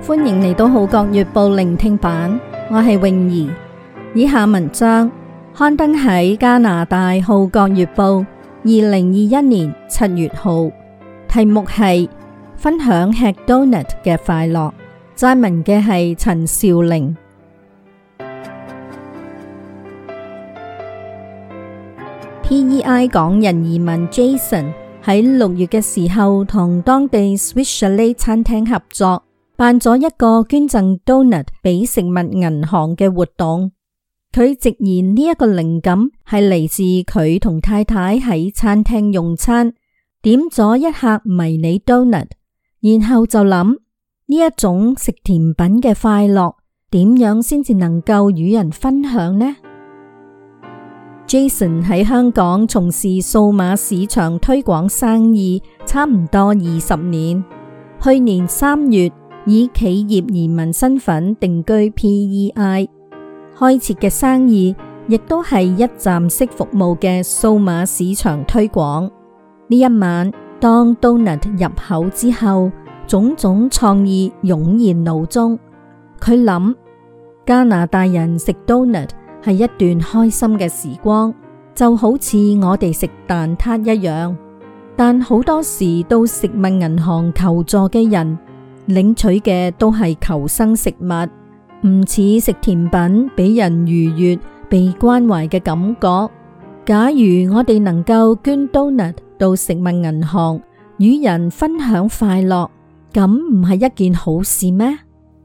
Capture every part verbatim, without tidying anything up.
歡迎嚟到《號角月報》聆聽版，我係泳兒。以下文章刊登喺加拿大《號角月報》二零二一年七月號，題目係分享吃 donut 嘅快樂，撰文嘅係陳少玲。P E I 港人移民 Jason 喺六月嘅時候，同當地 Swiss Chalet 餐廳合作，辦咗一個捐贈 donut 俾食物銀行嘅活動。佢直言呢一個靈感係嚟自佢同太太喺餐廳用餐，點咗一客迷你 donut， 然後就諗呢一種食甜品嘅快樂，點樣先至能夠與人分享呢？Jason 喺香港從事數碼市場推廣生意差唔多二十年，去年三月以企業移民身份定居 P E I， 開設嘅生意亦都係一站式服務嘅數碼市場推廣。呢一晚，當 donut 入口之後，種種創意湧現腦中。佢諗加拿大人食 donut係一段開心嘅時光，就好似我哋食蛋撻一樣。但好多時到食物銀行求助嘅人，領取嘅都係求生食物，唔似食甜品俾人愉悅、被關懷嘅感覺。假如我哋能夠捐 donut 到食物銀行，與人分享快樂，咁唔係一件好事咩？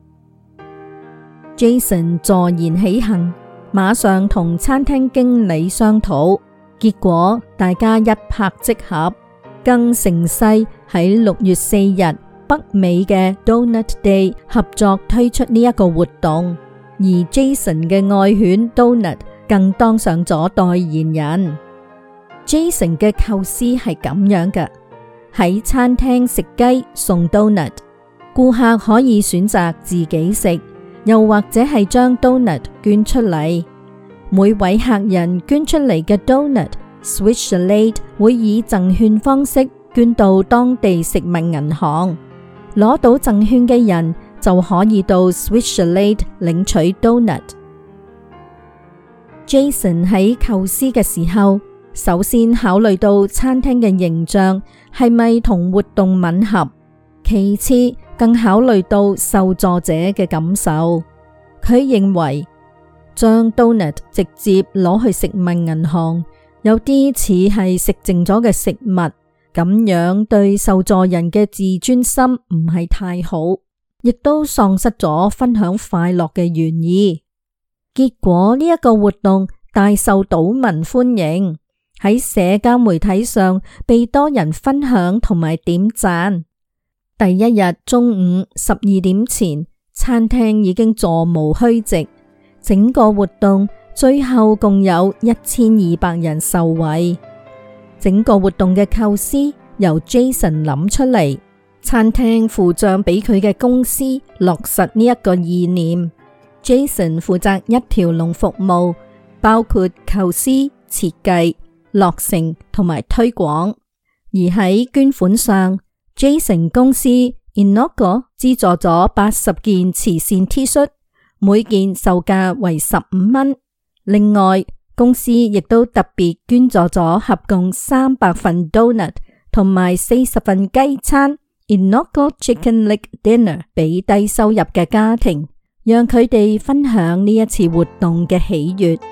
Jason 坐言起行，馬上同餐廳經理商討，結果大家一拍即合，更成勢喺六月四日北美嘅 Donut Day 合作推出呢一個活動，而 Jason 嘅愛犬 Donut 更當上咗代言人。Jason 嘅構思係咁樣嘅：喺餐廳食雞送 Donut， 顧客可以選擇自己食，又或者係將 Donut 捐出嚟。每位客人捐出嚟嘅 Donut， Swiss Chalet 會以贈券方式捐到當地食物銀行，攞到贈券嘅人就可以到 Swiss Chalet 領取 Donut。 Jason 喺構思嘅時候，首先考慮到餐廳嘅形象係咪同活動吻合，其次更考慮到受助者嘅感受。佢認為將 donut 直接攞去食物銀行，有啲似係食剩咗嘅食物，咁樣對受助人嘅自尊心唔係太好，亦都喪失咗分享快樂嘅原意。結果呢一個活動大受島民歡迎，喺社交媒體上被多人分享同埋點讚。第一日中午十二點前，餐廳已經座無虛席。整個活動最後共有一千二百人受惠。整個活動嘅構思由 Jason 諗出嚟，餐廳付賬俾佢嘅公司落實呢一個意念。Jason 負責一條龍服務，包括構思、設計、落成同埋推廣。而喺捐款上， Jason 公司 Inogo 資助咗八十件慈善 T 恤，每件售價為十五蚊。另外，公司亦都特別捐助咗合共三百份 donut 同埋四十份雞餐 Inogo Chicken Leg Dinner 俾低收入嘅家庭，讓佢哋分享呢一次活動嘅喜悅。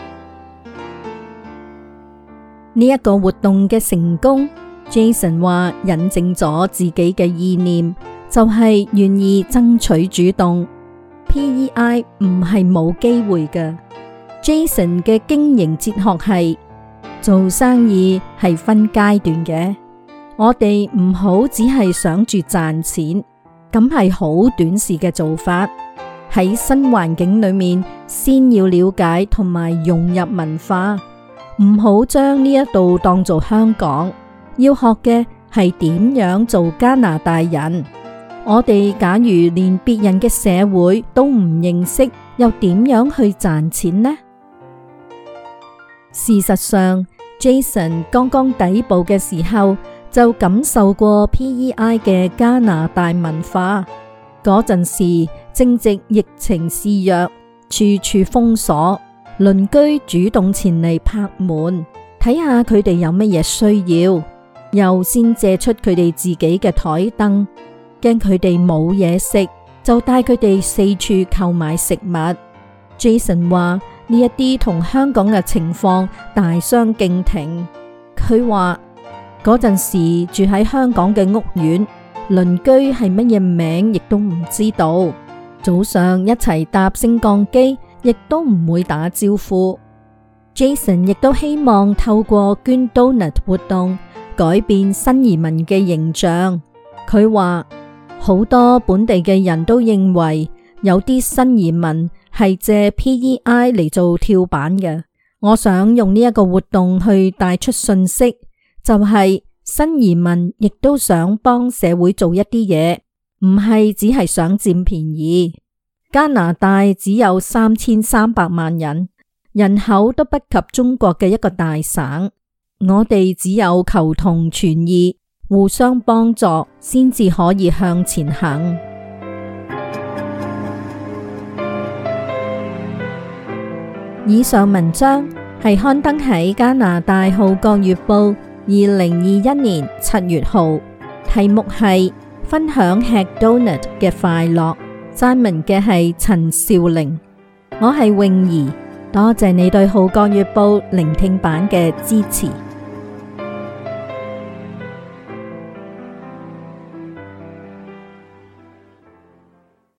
呢一個活動嘅成功， Jason 話引證咗自己嘅意念，就係願意爭取主動。P E I 唔係冇機會嘅。Jason 嘅經營哲學係做生意係分階段嘅，我哋唔好只係想住賺錢，咁係好短視嘅做法。喺新環境裏面，先要了解同埋融入文化，唔好將呢一度當做香港。要學嘅係點樣做加拿大人。我哋假如連別人嘅社會都唔認識，又點樣去賺錢呢？事實上， Jason 剛剛抵步嘅時候就感受過 P E I 嘅加拿大文化， 嗰陣時正值疫情肆虐，處處封鎖，鄰居主動前嚟拍門，睇下佢哋有乜嘢需要，又先借出佢哋自己嘅台凳，驚佢哋冇嘢食，就帶佢哋四處購買食物。Jason 話呢一啲同香港嘅情況大相徑庭。佢話嗰陣時住喺香港嘅屋苑，鄰居係乜嘢名亦都唔知道，早上一齊搭升降機亦都唔會打招呼。Jason 亦都希望透過捐 donut 活動改變新移民嘅形象。佢話好多本地嘅人都認為有啲新移民係借 P E I 嚟做跳板嘅。我想用呢一個活動去帶出訊息，就係新移民亦都想幫社會做一啲嘢，唔係只係想佔便宜。加拿大只有三千三百萬人，人口都不及中國嘅一個大省。我哋只有求同存異，互相幫助，先至可以向前行。以上文章係刊登喺加拿大《號角月報》二零二一年七月號，題目係分享吃 donut 嘅快樂，撰文嘅係陳少玲。我係泳儀，多謝你對《號角月報》聆聽版嘅支持。